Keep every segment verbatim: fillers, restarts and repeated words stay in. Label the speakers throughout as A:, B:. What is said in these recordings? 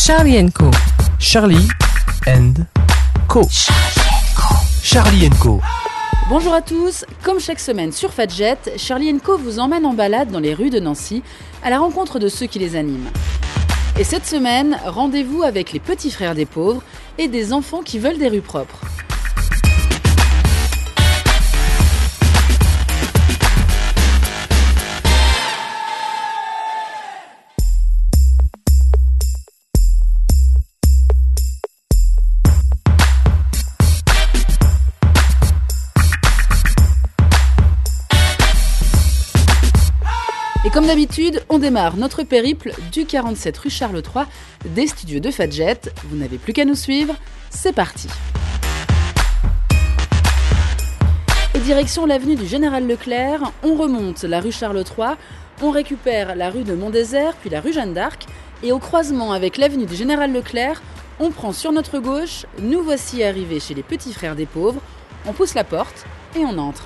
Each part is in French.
A: Charlie and Co.
B: Charlie and Co. Charlie and Co.
C: Bonjour à tous, comme chaque semaine sur Fadjet, Charlie and Co vous emmène en balade dans les rues de Nancy à la rencontre de ceux qui les animent. Et cette semaine, rendez-vous avec les petits frères des pauvres et des enfants qui veulent des rues propres. Et comme d'habitude, on démarre notre périple du quarante-sept rue Charles trois des studios de Fadjet. Vous n'avez plus qu'à nous suivre, c'est parti. Et direction l'avenue du Général Leclerc, on remonte la rue Charles trois, on récupère la rue de Mont-Désert, puis la rue Jeanne d'Arc, et au croisement avec l'avenue du Général Leclerc, on prend sur notre gauche, nous voici arrivés chez les petits frères des pauvres, on pousse la porte et on entre.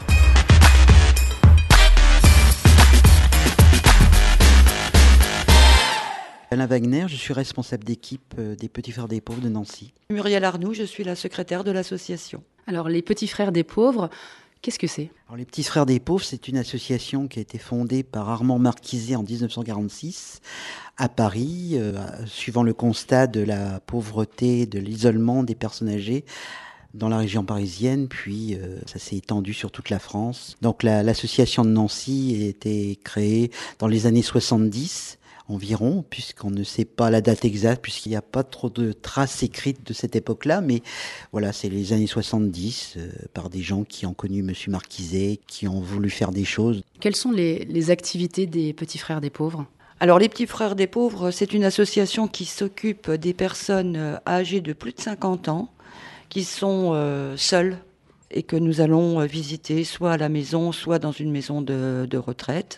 D: Alain Wagner, je suis responsable d'équipe des Petits Frères des Pauvres de Nancy.
E: Muriel Arnoux, je suis la secrétaire de l'association.
C: Alors, les Petits Frères des Pauvres, qu'est-ce que c'est ?
D: Alors, les Petits Frères des Pauvres, c'est une association qui a été fondée par Armand Marquiset en dix-neuf cent quarante-six à Paris, euh, suivant le constat de la pauvreté, de l'isolement des personnes âgées dans la région parisienne, puis euh, ça s'est étendu sur toute la France. Donc la, l'association de Nancy a été créée dans les années soixante-dix, environ, puisqu'on ne sait pas la date exacte, puisqu'il n'y a pas trop de traces écrites de cette époque-là, mais voilà, c'est les années soixante-dix, euh, par des gens qui ont connu Monsieur Marquiset, qui ont voulu faire des choses.
C: Quelles sont les, les activités des Petits Frères des Pauvres ?
E: Alors, les Petits Frères des Pauvres, c'est une association qui s'occupe des personnes âgées de plus de cinquante ans, qui sont euh, seules, et que nous allons visiter soit à la maison, soit dans une maison de, de retraite,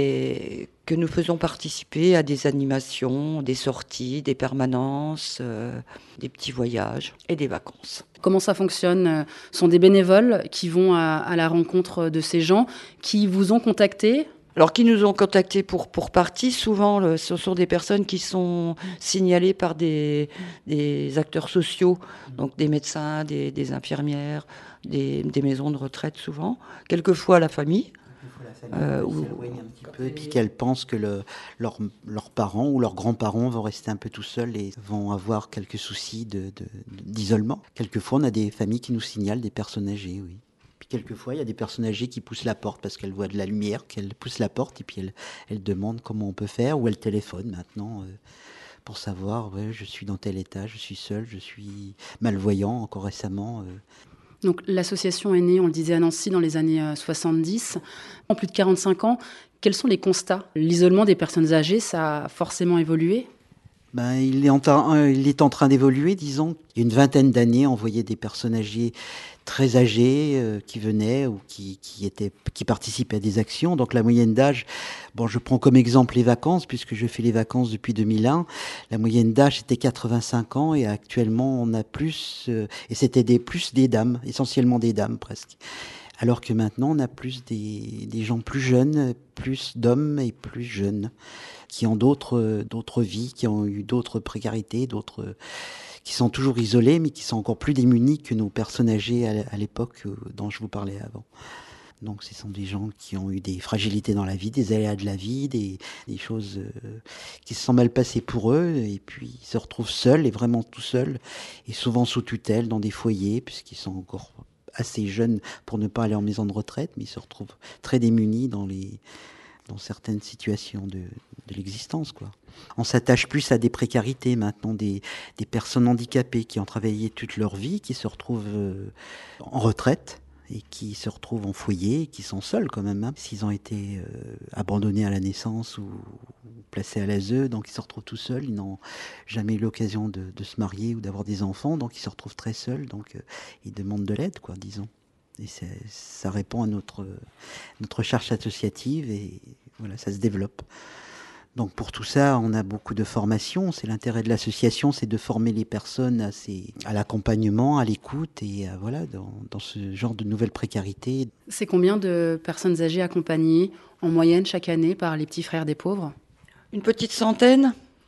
E: et que nous faisons participer à des animations, des sorties, des permanences, euh, des petits voyages et des vacances.
C: Comment ça fonctionne ? Ce sont des bénévoles qui vont à, à la rencontre de ces gens qui vous ont contacté ?
E: Alors, qui nous ont contactés pour, pour partie, souvent, le, ce sont des personnes qui sont signalées par des, des acteurs sociaux, donc des médecins, des, des infirmières, des, des maisons de retraite, souvent. Quelquefois, la famille.
D: Euh, où, s'éloigne un petit peu, et puis qu'elles pensent que le, leur, leurs parents ou leurs grands-parents vont rester un peu tout seuls et vont avoir quelques soucis de, de, d'isolement. Quelquefois, on a des familles qui nous signalent des personnes âgées, oui. Puis quelquefois, il y a des personnes âgées qui poussent la porte parce qu'elles voient de la lumière, qu'elles poussent la porte et puis elles, elles demandent comment on peut faire, ou elles téléphonent maintenant euh, pour savoir, ouais, je suis dans tel état, je suis seul, je suis malvoyant encore récemment. Euh.
C: Donc l'association est née, on le disait, à Nancy dans les années soixante-dix. En plus de quarante-cinq ans, quels sont les constats ? L'isolement des personnes âgées, ça a forcément évolué ?
D: Ben, il est en train, il est en train d'évoluer, disons. Il y a une vingtaine d'années, on voyait des personnes âgées très âgées euh, qui venaient ou qui, qui, étaient, qui participaient à des actions. Donc la moyenne d'âge, bon, je prends comme exemple les vacances, puisque je fais les vacances depuis deux mille un. La moyenne d'âge était quatre-vingt-cinq ans et actuellement on a plus, euh, et c'était des, plus des dames, essentiellement des dames presque. Alors que maintenant on a plus des, des gens plus jeunes, plus d'hommes et plus jeunes, qui ont d'autres, d'autres vies, qui ont eu d'autres précarités, d'autres, qui sont toujours isolés, mais qui sont encore plus démunis que nos personnes âgées à l'époque dont je vous parlais avant. Donc ce sont des gens qui ont eu des fragilités dans la vie, des aléas de la vie, des, des choses euh, qui se sont mal passées pour eux, et puis ils se retrouvent seuls, et vraiment tout seuls, et souvent sous tutelle, dans des foyers, puisqu'ils sont encore assez jeunes pour ne pas aller en maison de retraite, mais ils se retrouvent très démunis dans les... dans certaines situations de, de l'existence, quoi. On s'attache plus à des précarités maintenant, des, des personnes handicapées qui ont travaillé toute leur vie, qui se retrouvent euh, en retraite et qui se retrouvent en foyer, qui sont seuls quand même, hein, s'ils ont été euh, abandonnés à la naissance ou, ou placés à l'A S E, donc ils se retrouvent tout seuls, ils n'ont jamais eu l'occasion de, de se marier ou d'avoir des enfants, donc ils se retrouvent très seuls, donc euh, ils demandent de l'aide, quoi, disons. Et ça répond à notre, notre recherche associative et voilà, ça se développe. Donc pour tout ça, on a beaucoup de formations. C'est l'intérêt de l'association, c'est de former les personnes à, ces, à l'accompagnement, à l'écoute et à, voilà, dans, dans ce genre de nouvelles précarités.
C: C'est combien de personnes âgées accompagnées en moyenne chaque année par les Petits Frères des Pauvres ?
E: Une petite centaine.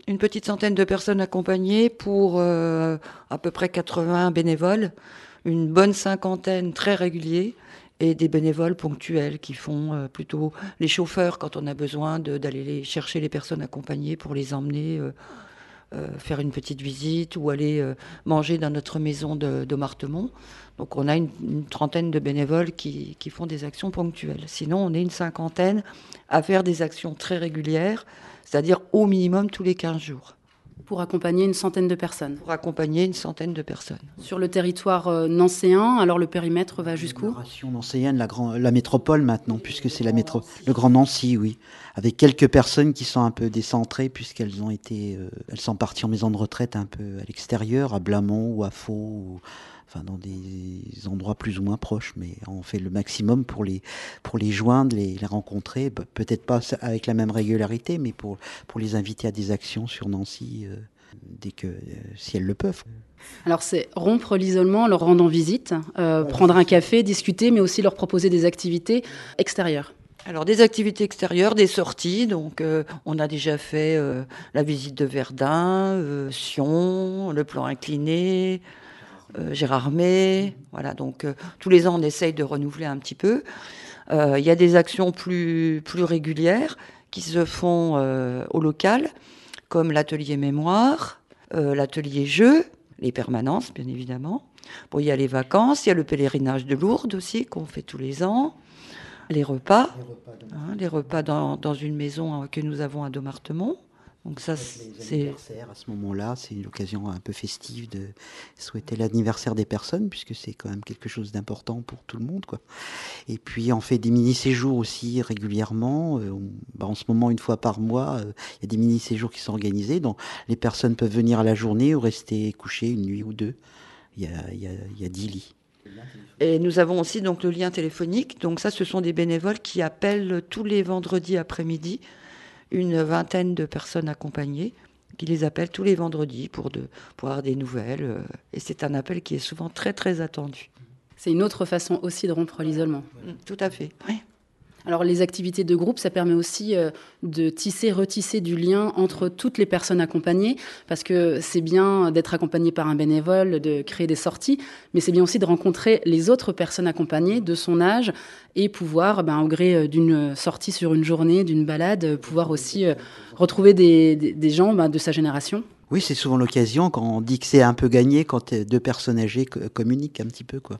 E: Une petite centaine de personnes accompagnées pour euh, à peu près quatre-vingts bénévoles, une bonne cinquantaine très réguliers et des bénévoles ponctuels qui font euh, plutôt les chauffeurs quand on a besoin de, d'aller les chercher les personnes accompagnées pour les emmener euh, euh, faire une petite visite ou aller euh, manger dans notre maison de, de Martemont. Donc on a une, une trentaine de bénévoles qui, qui font des actions ponctuelles. Sinon on est une cinquantaine à faire des actions très régulières, c'est-à-dire au minimum tous les quinze jours.
C: Pour accompagner une centaine de personnes.
E: Pour accompagner une centaine de personnes.
C: Sur le territoire euh, nancéen, alors le périmètre va jusqu'où ?
D: La ration nancéenne, la, grand, la métropole maintenant, puisque c'est la métro, le Grand Nancy, oui. Avec quelques personnes qui sont un peu décentrées, puisqu'elles ont été, euh, elles sont parties en maison de retraite un peu à l'extérieur, à Blamont ou à Faux, ou, enfin dans des endroits plus ou moins proches. Mais on fait le maximum pour les, pour les joindre, les, les rencontrer. Peut-être pas avec la même régularité, mais pour, pour les inviter à des actions sur Nancy. Euh, dès que, euh, si elles le peuvent.
C: Alors c'est rompre l'isolement, leur rendre visite, euh, ouais, prendre un café, discuter, mais aussi leur proposer des activités extérieures.
E: Alors des activités extérieures, des sorties, donc euh, on a déjà fait euh, la visite de Verdun, euh, Sion, le plan incliné, euh, Gérardmer, voilà, donc euh, tous les ans on essaye de renouveler un petit peu. Il euh, y a des actions plus, plus régulières qui se font euh, au local, comme l'atelier mémoire, euh, l'atelier jeu, les permanences, bien évidemment. Bon, il y a les vacances, il y a le pèlerinage de Lourdes aussi, qu'on fait tous les ans. Les repas, les repas, hein, les repas dans, dans une maison que nous avons à Dommartemont. Donc ça,
D: c'est l'anniversaire à ce moment-là, c'est une occasion un peu festive de souhaiter l'anniversaire des personnes, puisque c'est quand même quelque chose d'important pour tout le monde, quoi. Et puis on fait des mini-séjours aussi régulièrement. Euh, on, bah, en ce moment, une fois par mois, il euh, y a des mini-séjours qui sont organisés, donc les personnes peuvent venir à la journée ou rester couchées une nuit ou deux. Il y a, y a, y a dix lits.
E: Et nous avons aussi donc le lien téléphonique. Donc ça, ce sont des bénévoles qui appellent tous les vendredis après-midi une vingtaine de personnes accompagnées qui les appellent tous les vendredis pour, de, pour avoir des nouvelles. Et c'est un appel qui est souvent très, très attendu.
C: C'est une autre façon aussi de rompre l'isolement.
E: Tout à fait, oui.
C: Alors les activités de groupe, ça permet aussi euh, de tisser, retisser du lien entre toutes les personnes accompagnées, parce que c'est bien d'être accompagné par un bénévole, de créer des sorties, mais c'est bien aussi de rencontrer les autres personnes accompagnées de son âge et pouvoir, ben, au gré d'une sortie sur une journée, d'une balade, pouvoir aussi euh, retrouver des, des, des gens ben, de sa génération.
D: Oui, c'est souvent l'occasion quand on dit que c'est un peu gagné quand deux personnes âgées communiquent un petit peu, quoi.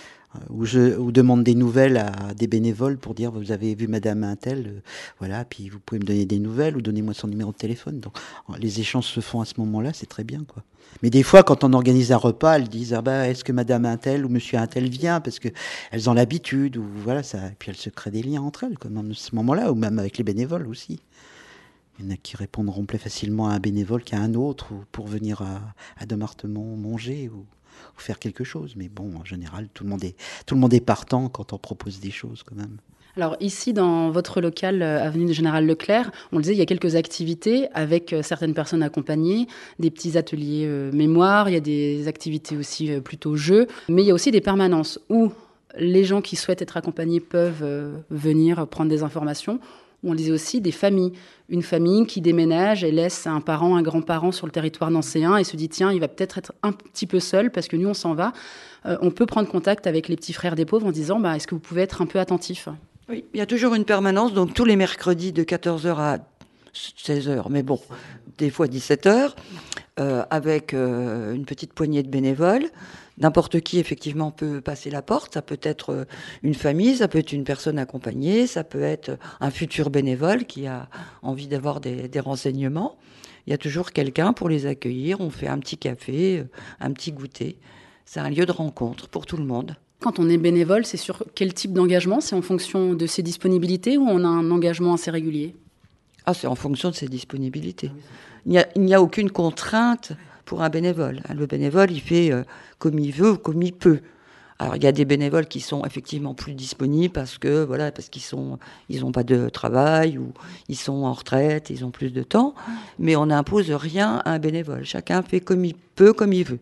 D: Ou je ou demande des nouvelles à des bénévoles pour dire vous avez vu Madame Intel, euh, voilà, puis vous pouvez me donner des nouvelles ou donnez-moi son numéro de téléphone. Donc les échanges se font à ce moment-là, c'est très bien, quoi. Mais des fois, quand on organise un repas, elles disent ah bah est-ce que Madame Intel ou Monsieur Intel vient parce que elles ont l'habitude ou voilà ça. Et puis elles se créent des liens entre elles, comme à ce moment-là, ou même avec les bénévoles aussi. Il y en a qui répondront plus facilement à un bénévole qu'à un autre ou pour venir à, à Dommartemont manger ou. ou faire quelque chose, mais bon, en général, tout le monde est, tout le monde est partant quand on propose des choses, quand même.
C: Alors ici, dans votre local, euh, avenue du Général Leclerc, on le disait, il y a quelques activités avec euh, certaines personnes accompagnées, des petits ateliers euh, mémoire, il y a des activités aussi euh, plutôt jeux, mais il y a aussi des permanences où les gens qui souhaitent être accompagnés peuvent euh, venir prendre des informations. On disait aussi des familles. Une famille qui déménage et laisse un parent, un grand-parent sur le territoire nancéen et se dit tiens, il va peut-être être un petit peu seul parce que nous, on s'en va. Euh, on peut prendre contact avec les petits frères des pauvres en disant bah, est-ce que vous pouvez être un peu attentif ?
E: Oui, il y a toujours une permanence, donc tous les mercredis de quatorze heures à seize heures, mais bon, des fois dix-sept heures, euh, avec euh, une petite poignée de bénévoles. N'importe qui, effectivement, peut passer la porte. Ça peut être une famille, ça peut être une personne accompagnée, ça peut être un futur bénévole qui a envie d'avoir des, des renseignements. Il y a toujours quelqu'un pour les accueillir. On fait un petit café, un petit goûter. C'est un lieu de rencontre pour tout le monde.
C: Quand on est bénévole, c'est sur quel type d'engagement ? C'est en fonction de ses disponibilités ou on a un engagement assez régulier ?
E: Ah, c'est en fonction de ses disponibilités. Il n'y a, il n'y a aucune contrainte pour un bénévole. Le bénévole, il fait euh, comme il veut ou comme il peut. Alors, il y a des bénévoles qui sont effectivement plus disponibles parce que, voilà, parce qu'ils sont, ils n'ont pas de travail ou ils sont en retraite, ils ont plus de temps. Mais on n'impose rien à un bénévole. Chacun fait comme il peut, comme il veut.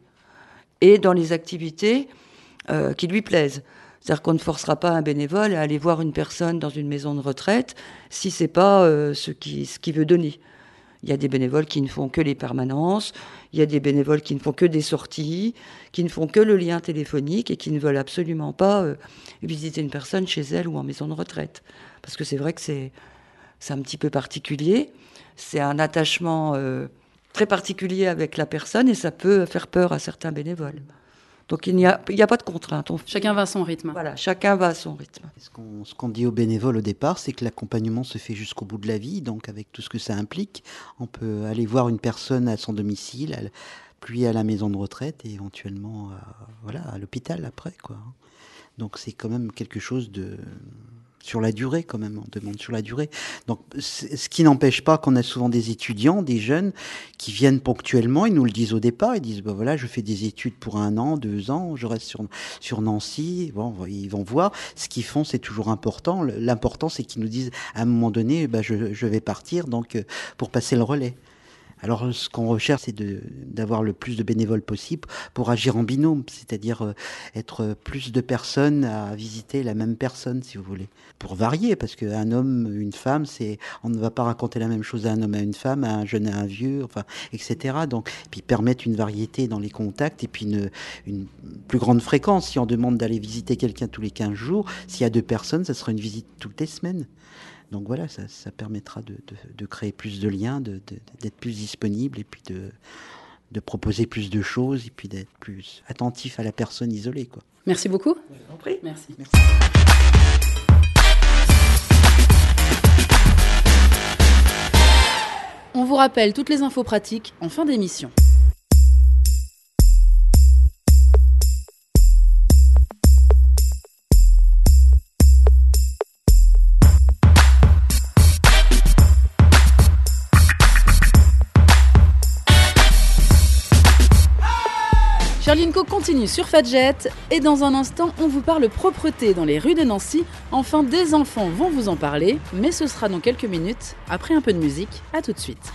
E: Et dans les activités euh, qui lui plaisent. C'est-à-dire qu'on ne forcera pas un bénévole à aller voir une personne dans une maison de retraite si c'est pas euh, ce qui, ce qu'il veut donner. Il y a des bénévoles qui ne font que les permanences, il y a des bénévoles qui ne font que des sorties, qui ne font que le lien téléphonique et qui ne veulent absolument pas euh, visiter une personne chez elle ou en maison de retraite. Parce que c'est vrai que c'est, c'est un petit peu particulier, c'est un attachement euh, très particulier avec la personne et ça peut faire peur à certains bénévoles. Donc il n'y a, il n'y a pas de contrainte. On fait...
C: Chacun va à son rythme.
E: Voilà, chacun va à son rythme.
D: Ce qu'on, ce qu'on dit aux bénévoles au départ, c'est que l'accompagnement se fait jusqu'au bout de la vie, donc avec tout ce que ça implique. On peut aller voir une personne à son domicile, à, puis à la maison de retraite et éventuellement à, voilà, à l'hôpital après, quoi. Donc c'est quand même quelque chose de... sur la durée quand même, on demande sur la durée. Donc, ce qui n'empêche pas qu'on a souvent des étudiants, des jeunes qui viennent ponctuellement, ils nous le disent au départ, ils disent, ben voilà, je fais des études pour un an, deux ans, je reste sur, sur Nancy, bon, ils vont voir. Ce qu'ils font, c'est toujours important. L'important, c'est qu'ils nous disent, à un moment donné, ben, je, je vais partir, donc, pour passer le relais. Alors, ce qu'on recherche, c'est de, d'avoir le plus de bénévoles possible pour agir en binôme, c'est-à-dire euh, être plus de personnes à visiter la même personne, si vous voulez. Pour varier, parce qu'un homme, une femme, c'est, on ne va pas raconter la même chose à un homme, à une femme, à un jeune, à un vieux, enfin, et cetera. Donc, puis permettre une variété dans les contacts et puis une, une plus grande fréquence. Si on demande d'aller visiter quelqu'un tous les quinze jours, s'il y a deux personnes, ça sera une visite toutes les semaines. Donc voilà, ça, ça permettra de, de, de créer plus de liens, de, de, d'être plus disponible et puis de, de proposer plus de choses et puis d'être plus attentif à la personne isolée, quoi.
C: Merci beaucoup.
E: Je vous en prie.
C: Merci.
D: Merci.
C: On vous rappelle toutes les infos pratiques en fin d'émission. Charlie and Co continue sur Fadjet et dans un instant, on vous parle propreté dans les rues de Nancy. Enfin, des enfants vont vous en parler, mais ce sera dans quelques minutes, après un peu de musique. À tout de suite.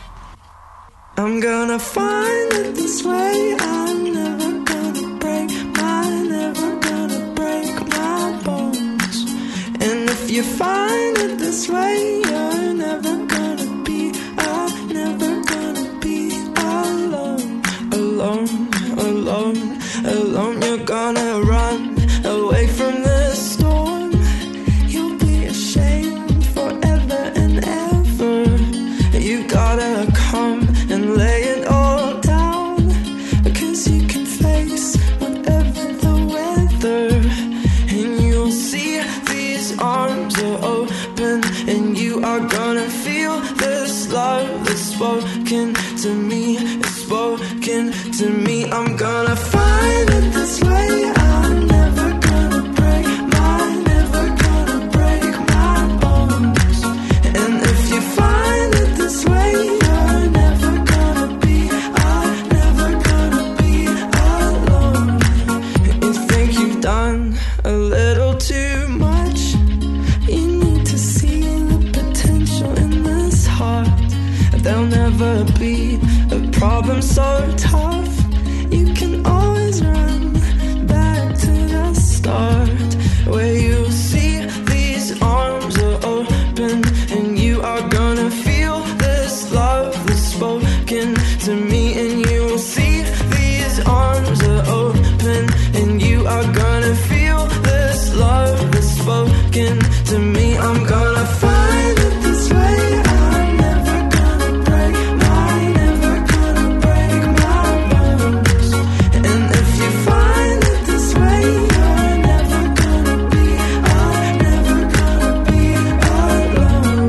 A: I'm gonna find it this way. I'm never gonna break my, never gonna break my bones. And if you find it this way, you're never gonna be, I'm never gonna be alone, alone. Alone, alone, you're gonna run away from this storm. You'll be ashamed forever and ever. You gotta come and lay it all down, because you can face whatever the weather. And you'll see these arms are open, and you are gonna feel this love that's spoken to me, it's spoken to me. I'm gonna find it this way. I'm never gonna break my, never gonna break my bones. And if you find it this way, you're never gonna be, I'm never gonna be alone. You think you've done a little too much. You need to see the potential in this heart. There'll never be a problem so tough. You can always run back to the start, where you'll see these arms are open, and you are gonna feel this love that's spoken to me. And you will see these arms are open, and you are gonna feel this love that's spoken to me. I'm gonna find it this way. I'm never gonna break my, never gonna break my bones. And if you find it this way, you're never gonna be, I'm never gonna be alone.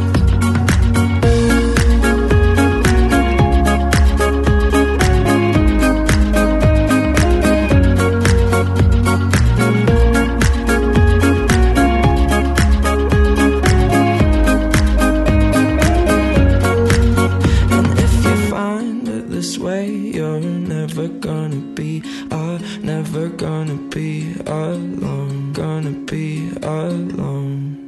A: And if you find it this way, you're never gonna be, I'm never gonna be alone, gonna be alone.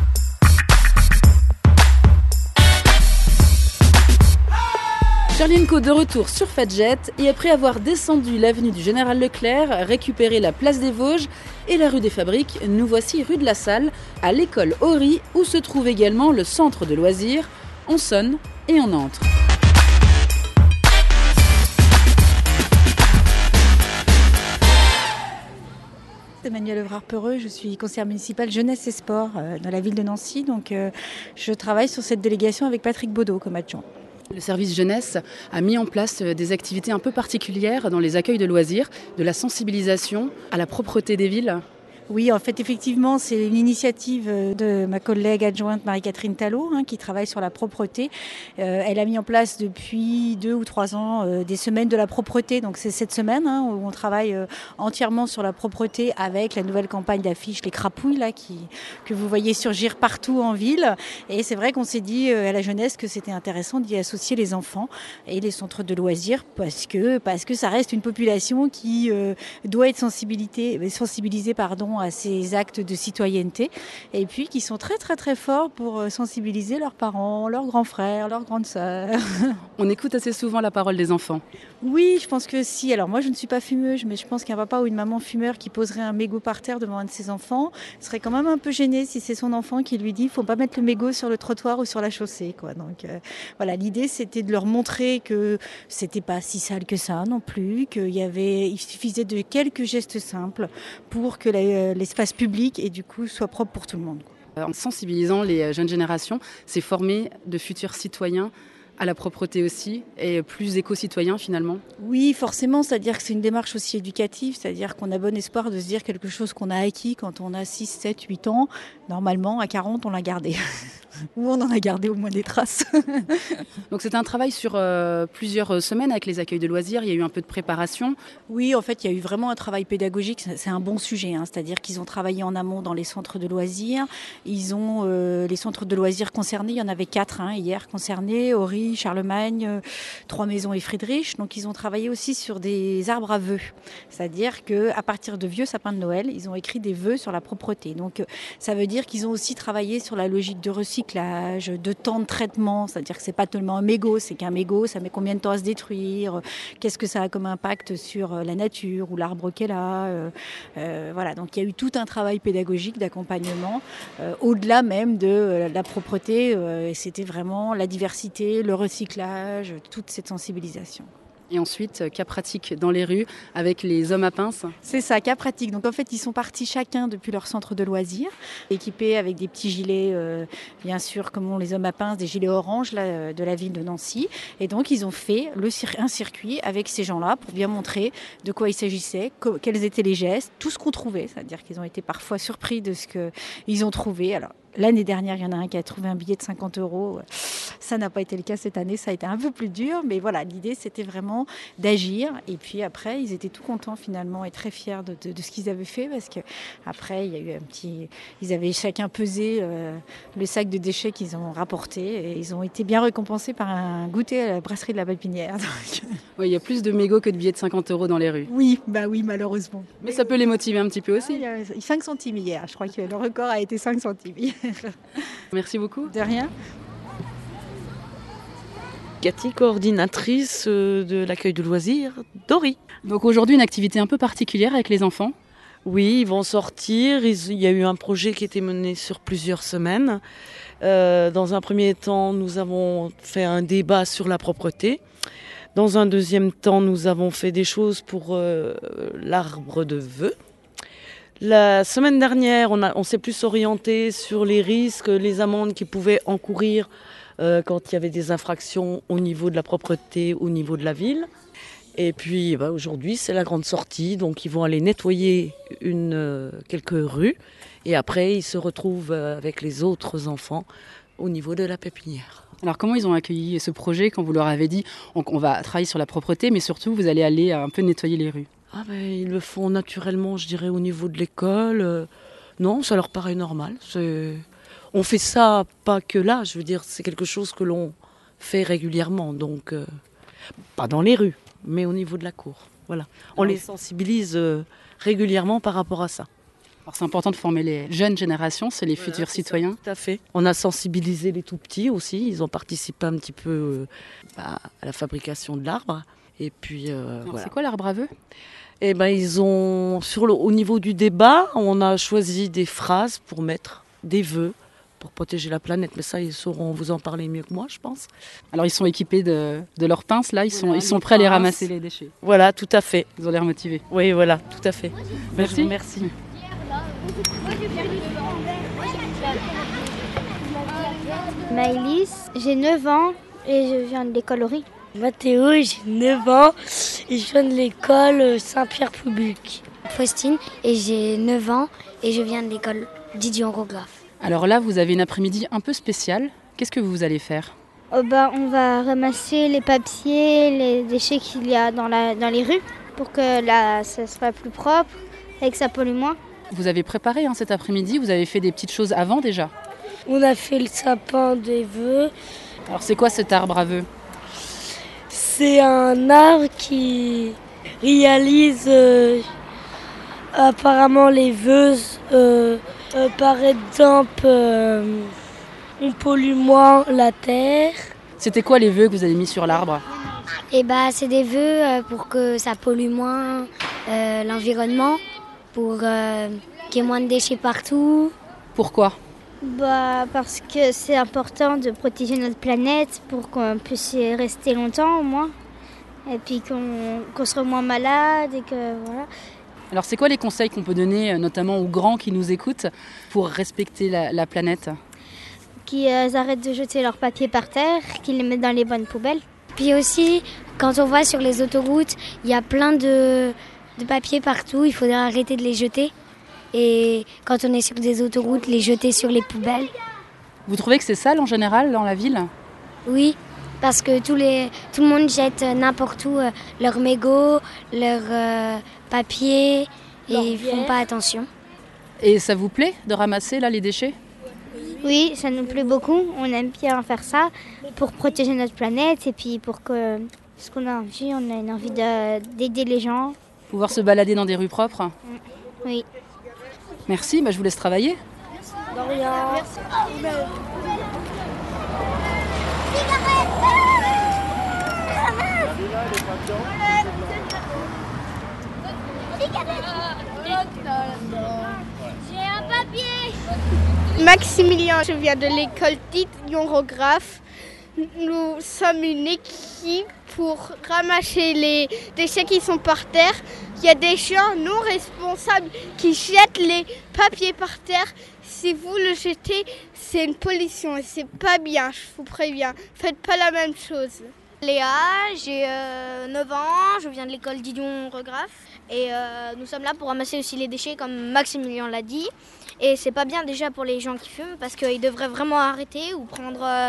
C: Charlie and Enco de retour sur Fadjet et après avoir descendu l'avenue du Général Leclerc, récupéré la place des Vosges et la rue des Fabriques, nous voici rue de la Salle, à l'école Horry où se trouve également le centre de loisirs. On sonne et on entre.
F: Emmanuelle Evrard-Peureux, je suis conseillère municipale jeunesse et sport euh, dans la ville de Nancy. Donc, euh, je travaille sur cette délégation avec Patrick Baudot comme adjoint.
C: Le service jeunesse a mis en place des activités un peu particulières dans les accueils de loisirs, de la sensibilisation à la propreté des villes.
F: Oui, en fait, effectivement, c'est une initiative de ma collègue adjointe Marie-Catherine Talot, hein, qui travaille sur la propreté. Euh, elle a mis en place depuis deux ou trois ans euh, des semaines de la propreté. Donc c'est cette semaine hein, où on travaille euh, entièrement sur la propreté avec la nouvelle campagne d'affiches Les Crapouilles là, qui, que vous voyez surgir partout en ville. Et c'est vrai qu'on s'est dit euh, à la jeunesse que c'était intéressant d'y associer les enfants et les centres de loisirs parce que, parce que ça reste une population qui euh, doit être sensibilisée, sensibilisée pardon, à ces actes de citoyenneté et puis qui sont très très très forts pour sensibiliser leurs parents, leurs grands frères, leurs grandes sœurs.
C: On écoute assez souvent la parole des enfants.
F: Oui, je pense que si. Alors moi je ne suis pas fumeuse, mais je pense qu'un papa ou une maman fumeur qui poserait un mégot par terre devant un de ses enfants serait quand même un peu gêné si c'est son enfant qui lui dit « il ne faut pas mettre le mégot sur le trottoir ou sur la chaussée ». Quoi. Donc euh, voilà, l'idée c'était de leur montrer que c'était pas si sale que ça non plus, qu'il y avait, il suffisait de quelques gestes simples pour que la l'espace public et du coup soit propre pour tout le monde.
C: En sensibilisant les jeunes générations, c'est former de futurs citoyens à la propreté aussi et plus éco-citoyens finalement.
F: Oui, forcément, c'est-à-dire que c'est une démarche aussi éducative, c'est-à-dire qu'on a bon espoir de se dire quelque chose qu'on a acquis quand on a six, sept, huit ans. Normalement, à quarante, on l'a gardé. Ou on en a gardé au moins des traces.
C: Donc c'était un travail sur euh, plusieurs semaines avec les accueils de loisirs, il y a eu un peu de préparation.
F: Oui, en fait, il y a eu vraiment un travail pédagogique, c'est un bon sujet, hein. C'est-à-dire qu'ils ont travaillé en amont dans les centres de loisirs. Ils ont euh, les centres de loisirs concernés, il y en avait quatre hein, hier concernés, Horry, Charlemagne, euh, Trois Maisons et Friedrich. Donc ils ont travaillé aussi sur des arbres à vœux, c'est-à-dire qu'à partir de vieux sapins de Noël, ils ont écrit des vœux sur la propreté. Donc ça veut dire qu'ils ont aussi travaillé sur la logique de recyclage, de temps de traitement, c'est-à-dire que c'est pas tellement un mégot, c'est qu'un mégot, ça met combien de temps à se détruire, qu'est-ce que ça a comme impact sur la nature ou l'arbre qu'elle a. Euh, euh, voilà, donc il y a eu tout un travail pédagogique d'accompagnement, euh, au-delà même de euh, la propreté, euh, et c'était vraiment la diversité, le recyclage, toute cette sensibilisation.
C: Et ensuite, cas pratique dans les rues avec les hommes à pince.
F: C'est ça, cas pratique. Donc en fait, ils sont partis chacun depuis leur centre de loisirs, équipés avec des petits gilets, euh, bien sûr, comme ont les hommes à pince, des gilets orange là, de la ville de Nancy. Et donc ils ont fait le, un circuit avec ces gens-là pour bien montrer de quoi il s'agissait, co- quels étaient les gestes, tout ce qu'on trouvait. C'est-à-dire qu'ils ont été parfois surpris de ce qu'ils ont trouvé. Alors, l'année dernière, il y en a un qui a trouvé un billet de cinquante euros. Ça n'a pas été le cas cette année, ça a été un peu plus dur. Mais voilà, l'idée, c'était vraiment d'agir. Et puis après, ils étaient tout contents finalement et très fiers de, de, de ce qu'ils avaient fait. Parce qu'après, il y a eu un petit... Ils avaient chacun pesé euh, le sac de déchets qu'ils ont rapporté. Et ils ont été bien récompensés par un goûter à la brasserie de la Pépinière. Donc...
C: Oui, il y a plus de mégots que de billets de cinquante euros dans les rues.
F: Oui, bah oui, malheureusement.
C: Mais ça peut les motiver un petit peu aussi.
F: Ah, il y a cinq centimes hier. Je crois que le record a été cinq centimes.
C: Merci beaucoup.
F: De rien.
G: Cathy, coordinatrice de l'accueil de loisirs d'Horry.
C: Donc aujourd'hui, une activité un peu particulière avec les enfants.
G: Oui, ils vont sortir. Il y a eu un projet qui a été mené sur plusieurs semaines. Euh, dans un premier temps, nous avons fait un débat sur la propreté. Dans un deuxième temps, nous avons fait des choses pour euh, l'arbre de vœux. La semaine dernière, on, a, on s'est plus orienté sur les risques, les amendes qu'ils pouvaient encourir euh, quand il y avait des infractions au niveau de la propreté, au niveau de la ville. Et puis bah, aujourd'hui, c'est la grande sortie, donc ils vont aller nettoyer une, euh, quelques rues. Et après, ils se retrouvent avec les autres enfants au niveau de la pépinière.
C: Alors comment ils ont accueilli ce projet quand vous leur avez dit on, on va travailler sur la propreté, mais surtout vous allez aller un peu nettoyer les rues?
G: Ah ben, ils le font naturellement, je dirais, au niveau de l'école. Euh, non, ça leur paraît normal. C'est... On fait ça pas que là, je veux dire, c'est quelque chose que l'on fait régulièrement. Donc, euh, pas dans les rues, mais au niveau de la cour. Voilà. On les sensibilise euh, régulièrement par rapport à ça.
C: Alors c'est important de former les jeunes générations, c'est les
G: Voilà,
C: futurs
G: c'est
C: citoyens.
G: ça, tout à fait. On a sensibilisé les tout petits aussi. Ils ont participé un petit peu euh, bah, à la fabrication de l'arbre. Et puis euh,
C: Alors,
G: voilà.
C: c'est quoi l'arbre à vœux?
G: Et ben ils ont sur le, au niveau du débat, on a choisi des phrases pour mettre des vœux pour protéger la planète. Mais ça, ils sauront vous en parler mieux que moi, je pense.
C: Alors ils sont équipés de, de leurs pinces, là, ils sont,
G: Voilà,
C: ils sont
G: les
C: prêts à les
G: pinces.
C: ramasser les déchets.
G: Voilà, tout à fait.
C: Ils ont l'air motivés.
G: Oui, voilà, tout à fait.
C: Merci.
G: Merci.
H: Maëlys, j'ai neuf ans et je viens de l'école Ori.
I: Mathéo, j'ai neuf ans et je viens de l'école Saint-Pierre-Public.
H: Faustine, et j'ai neuf ans et je viens de l'école Didier Orographe.
C: Alors là, vous avez une après-midi un peu spéciale. Qu'est-ce que vous allez faire?
H: Oh bah, on va ramasser les papiers, les déchets qu'il y a dans, la, dans les rues pour que là, ça soit plus propre et que ça pollue moins.
C: Vous avez préparé hein, cet après-midi, vous avez fait des petites choses avant déjà.
I: On a fait le sapin des vœux.
C: Alors c'est quoi cet arbre à vœux?
I: C'est un arbre qui réalise euh, apparemment les vœux. Euh, euh, par exemple, euh, on pollue moins la terre.
C: C'était quoi les vœux que vous avez mis sur l'arbre?
H: Et bah, c'est des vœux pour que ça pollue moins euh, l'environnement, pour euh, qu'il y ait moins de déchets partout.
C: Pourquoi?
H: Bah, parce que c'est important de protéger notre planète pour qu'on puisse y rester longtemps au moins. Et puis qu'on, qu'on soit moins malade et que voilà.
C: Alors c'est quoi les conseils qu'on peut donner notamment aux grands qui nous écoutent pour respecter la, la planète?
H: Qu'ils euh, arrêtent de jeter leurs papiers par terre, qu'ils les mettent dans les bonnes poubelles. Puis aussi, quand on voit sur les autoroutes, il y a plein de, de papiers partout, il faudrait arrêter de les jeter. Et quand on est sur des autoroutes, les jeter sur les poubelles.
C: Vous trouvez que c'est sale en général dans la ville?
H: Oui, parce que tous les, tout le monde jette n'importe où euh, leurs mégots, leurs euh, papiers, et ils ne font pas attention.
C: Et ça vous plaît de ramasser là les déchets?
H: Oui, ça nous plaît beaucoup. On aime bien faire ça pour protéger notre planète et puis pour que, parce qu'on a envie, on a une envie de, d'aider les gens.
C: Pouvoir se balader dans des rues propres?
H: Oui.
C: Merci, bah je vous laisse travailler.
I: De rien. Merci.
H: J'ai un papier.
J: Maximilien, je viens de l'école Didier Orographe. Nous sommes une équipe pour ramasser les déchets qui sont par terre. Il y a des gens non responsables qui jettent les papiers par terre. Si vous le jetez, c'est une pollution et c'est pas bien, je vous préviens. Faites pas la même chose.
K: Léa, j'ai euh, neuf ans, je viens de l'école Didier Orographe et euh, nous sommes là pour ramasser aussi les déchets comme Maximilien l'a dit. Et c'est pas bien déjà pour les gens qui fument parce qu'ils devraient vraiment arrêter ou prendre, euh,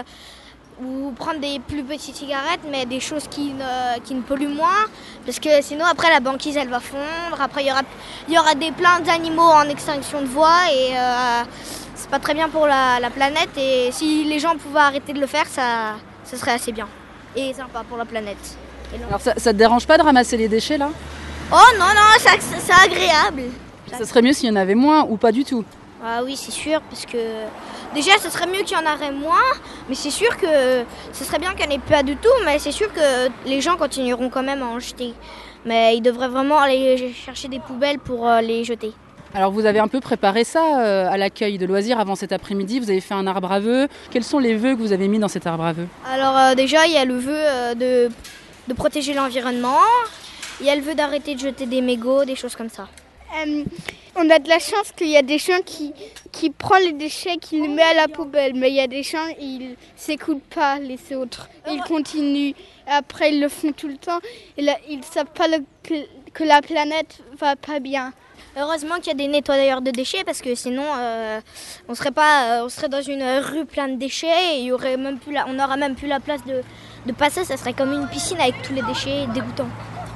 K: ou prendre des plus petites cigarettes mais des choses qui ne, qui ne polluent moins parce que sinon après la banquise elle va fondre, après il y aura, il y aura des plein d'animaux en extinction de voie et euh, c'est pas très bien pour la, la planète et si les gens pouvaient arrêter de le faire ça, ça serait assez bien. Et sympa pour la planète.
C: Alors ça, ça te dérange pas de ramasser les déchets là?
K: Oh non, non, ça, c'est agréable.
C: Ça serait mieux s'il y en avait moins ou pas du tout?
K: Ah oui, c'est sûr, parce que déjà, ce serait mieux qu'il y en aurait moins, mais c'est sûr que ce serait bien qu'il n'y en ait pas du tout, mais c'est sûr que les gens continueront quand même à en jeter. Mais ils devraient vraiment aller chercher des poubelles pour euh, les jeter.
C: Alors vous avez un peu préparé ça euh, à l'accueil de loisirs avant cet après-midi, vous avez fait un arbre à vœux. Quels sont les vœux que vous avez mis dans cet arbre à vœux?
K: Alors euh, déjà, il y a le vœu euh, de, de protéger l'environnement, il y a le vœu d'arrêter de jeter des mégots, des choses comme ça.
J: Euh, on a de la chance qu'il y a des gens qui, qui prennent les déchets, qui les mettent à la poubelle, mais il y a des gens, ils ne s'écoutent pas les autres, ils continuent, après ils le font tout le temps, et là, ils ne savent pas le, que, que la planète va pas bien.
K: Heureusement qu'il y a des nettoyeurs de déchets parce que sinon euh, on serait pas, euh, on serait dans une rue pleine de déchets et il y aurait même plus la, on n'aurait même plus la place de, de passer, ça serait comme une piscine avec tous les déchets dégoûtants.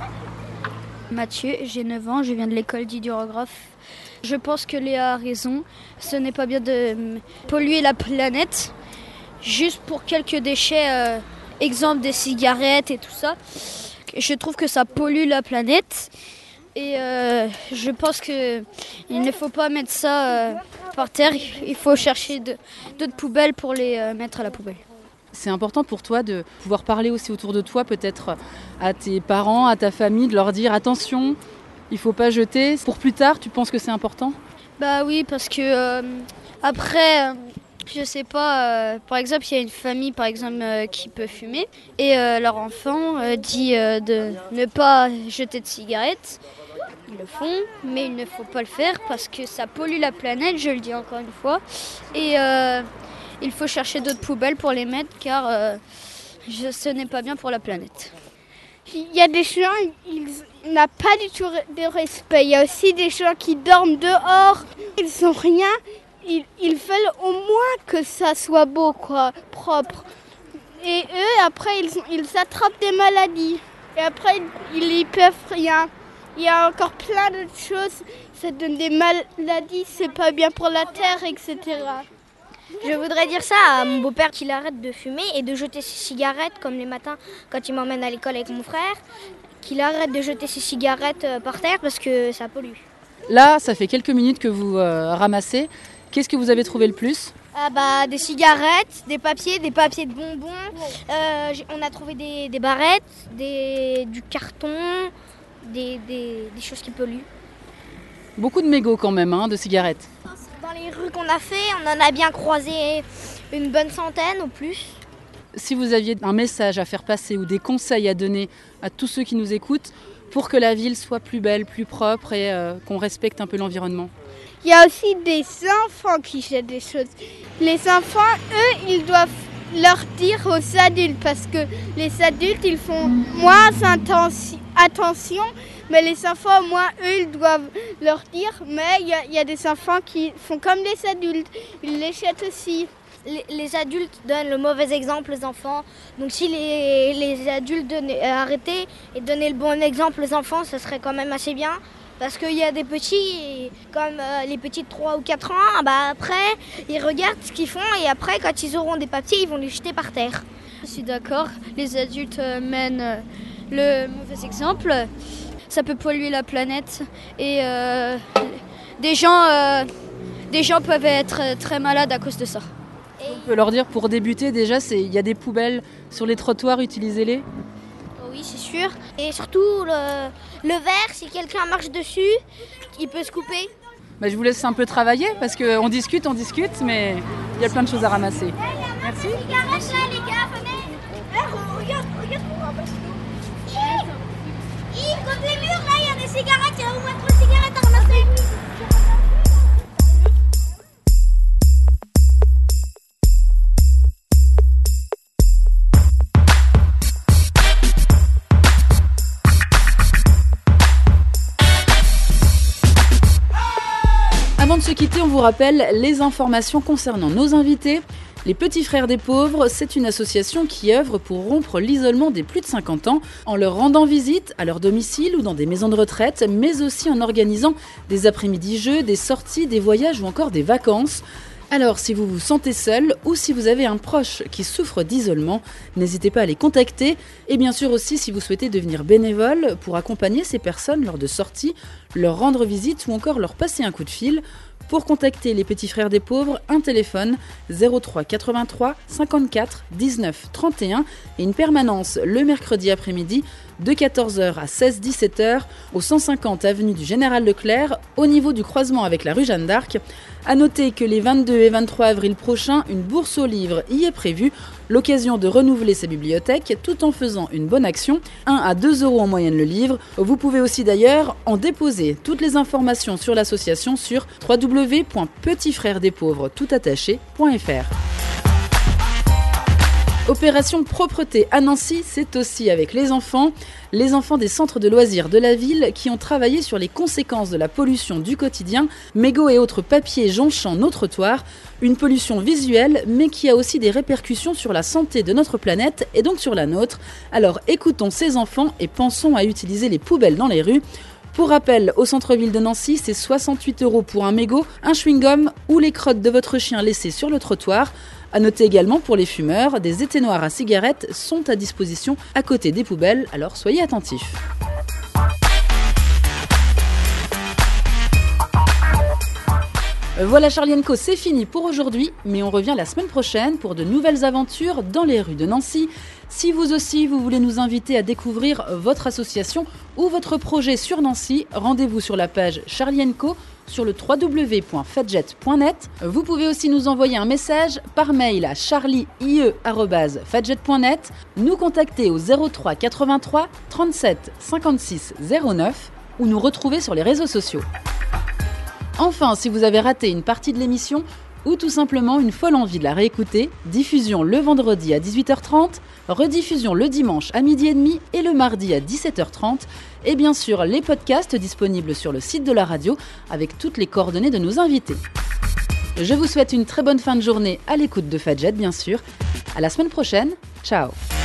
L: Mathieu, j'ai neuf ans, je viens de l'école Didier Orographe. Je pense que Léa a raison, ce n'est pas bien de polluer la planète juste pour quelques déchets, euh, exemple des cigarettes et tout ça. Je trouve que ça pollue la planète. Et euh, je pense qu'il ne faut pas mettre ça euh, par terre. Il faut chercher de, d'autres poubelles pour les euh, mettre à la poubelle.
C: C'est important pour toi de pouvoir parler aussi autour de toi, peut-être à tes parents, à ta famille, de leur dire attention, il ne faut pas jeter. Pour plus tard, tu penses que c'est important ?
L: Bah oui, parce que euh, après... Euh, Je sais pas, euh, par exemple, il y a une famille par exemple euh, qui peut fumer et euh, leur enfant euh, dit euh, de ne pas jeter de cigarettes. Ils le font, mais il ne faut pas le faire parce que ça pollue la planète, je le dis encore une fois. Et euh, il faut chercher d'autres poubelles pour les mettre car euh, je, ce n'est pas bien pour la planète.
J: Il y a des gens, ils n'ont pas du tout de respect. Il y a aussi des gens qui dorment dehors, ils n'ont rien. Ils, ils veulent au moins que ça soit beau, quoi, propre. Et eux, après, ils, ils attrapent des maladies. Et après, ils n'y peuvent rien. Il y a encore plein d'autres choses. Ça donne des maladies, c'est pas bien pour la terre, et cetera.
K: Je voudrais dire ça à mon beau-père qu'il arrête de fumer et de jeter ses cigarettes, comme les matins quand il m'emmène à l'école avec mon frère. Qu'il arrête de jeter ses cigarettes par terre parce que ça pollue.
C: Là, ça fait quelques minutes que vous euh, ramassez. Qu'est-ce que vous avez trouvé le plus ?
K: Ah bah, des cigarettes, des papiers, des papiers de bonbons. Euh, on a trouvé des, des barrettes, des, du carton, des, des, des choses qui polluent.
C: Beaucoup de mégots quand même, hein, de cigarettes.
K: Dans les rues qu'on a fait, on en a bien croisé une bonne centaine au plus.
C: Si vous aviez un message à faire passer ou des conseils à donner à tous ceux qui nous écoutent pour que la ville soit plus belle, plus propre et euh, qu'on respecte un peu l'environnement.
J: Il y a aussi des enfants qui jettent des choses. Les enfants, eux, ils doivent leur dire aux adultes parce que les adultes, ils font moins attention, mais les enfants, au moins, eux, ils doivent leur dire. Mais il y a, il y a des enfants qui font comme les adultes, ils les jettent aussi.
K: Les, les adultes donnent le mauvais exemple aux enfants. Donc si les, les adultes donnaient, euh, arrêtaient et donnaient le bon exemple aux enfants, ça serait quand même assez bien. Parce qu'il y a des petits, comme euh, les petits de trois ou quatre ans, bah après, ils regardent ce qu'ils font et après, quand ils auront des papiers, ils vont les jeter par terre.
L: Je suis d'accord, les adultes euh, mènent euh, le mauvais exemple. Ça peut polluer la planète et euh, des, gens, euh, des gens peuvent être très malades à cause de ça.
C: On peut leur dire, pour débuter déjà, c'est, il y a des poubelles sur les trottoirs, utilisez-les.
K: Oui, c'est sûr. Et surtout, le, le verre, si quelqu'un marche dessus, il peut se couper.
C: Bah, je vous laisse un peu travailler parce qu'on discute, on discute, mais il y a plein de choses à ramasser. Merci.
K: Merci. Là, les gars, venez. Eh, regarde, regarde pour ramasser. Yves, contre les murs, là, il y a des cigarettes. Il y a au moins trois cigarettes à ramasser.
C: Avant de se quitter, on vous rappelle les informations concernant nos invités. Les Petits Frères des Pauvres, c'est une association qui œuvre pour rompre l'isolement des plus de cinquante ans en leur rendant visite à leur domicile ou dans des maisons de retraite, mais aussi en organisant des après-midi jeux, des sorties, des voyages ou encore des vacances. Alors, si vous vous sentez seul ou si vous avez un proche qui souffre d'isolement, n'hésitez pas à les contacter. Et bien sûr aussi, si vous souhaitez devenir bénévole pour accompagner ces personnes lors de sorties, leur rendre visite ou encore leur passer un coup de fil. Pour contacter les Petits Frères des Pauvres, un téléphone zéro trois quatre-vingt-trois cinquante-quatre dix-neuf trente et un et une permanence le mercredi après-midi de quatorze heures à seize dix-sept heures au cent cinquante avenue du Général Leclerc, au niveau du croisement avec la rue Jeanne d'Arc. A noter que les vingt-deux et vingt-trois avril prochains, une bourse aux livres y est prévue, l'occasion de renouveler sa bibliothèque tout en faisant une bonne action, un à deux euros en moyenne le livre. Vous pouvez aussi d'ailleurs en déposer. Toutes les informations sur l'association sur w w w point petits frères des pauvres tout attaché point f r. Opération Propreté à Nancy, c'est aussi avec les enfants. Les enfants des centres de loisirs de la ville qui ont travaillé sur les conséquences de la pollution du quotidien, mégots et autres papiers jonchant nos trottoirs. Une pollution visuelle, mais qui a aussi des répercussions sur la santé de notre planète et donc sur la nôtre. Alors écoutons ces enfants et pensons à utiliser les poubelles dans les rues. Pour rappel, au centre-ville de Nancy, c'est soixante-huit euros pour un mégot, un chewing-gum ou les crottes de votre chien laissées sur le trottoir. A noter également pour les fumeurs, des éteignoirs à cigarettes sont à disposition à côté des poubelles, alors soyez attentifs. Voilà Charlie and Co, c'est fini pour aujourd'hui, mais on revient la semaine prochaine pour de nouvelles aventures dans les rues de Nancy. Si vous aussi, vous voulez nous inviter à découvrir votre association ou votre projet sur Nancy, rendez-vous sur la page Charlie and Co sur le w w w point fadjet point net. Vous pouvez aussi nous envoyer un message par mail à charlie arobase fadjet point net, nous contacter au zéro trois quatre-vingt-trois trente-sept cinquante-six zéro neuf ou nous retrouver sur les réseaux sociaux. Enfin, si vous avez raté une partie de l'émission ou tout simplement une folle envie de la réécouter, diffusion le vendredi à dix-huit heures trente, rediffusion le dimanche à midi et demi et le mardi à dix-sept heures trente, et bien sûr les podcasts disponibles sur le site de la radio avec toutes les coordonnées de nos invités. Je vous souhaite une très bonne fin de journée à l'écoute de Fadjet bien sûr. À la semaine prochaine, ciao.